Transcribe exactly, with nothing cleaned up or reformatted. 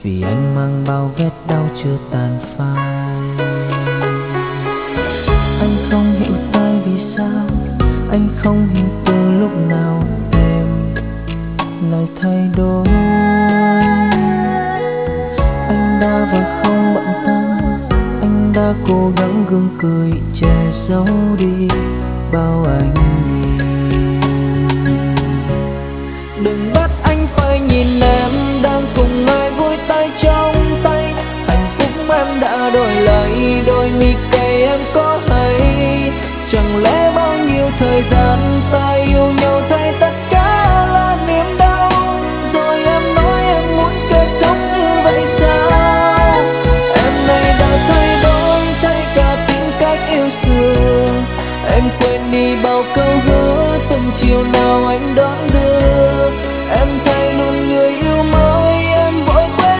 vì anh mang bao vết đau chưa tàn phai. Anh không hiểu tại vì sao, anh không hiểu từ lúc nào em lại thay đổi. Anh đã và không bận tâm, anh đã cố gắng gượng cười che giấu đi bao anh nhìn.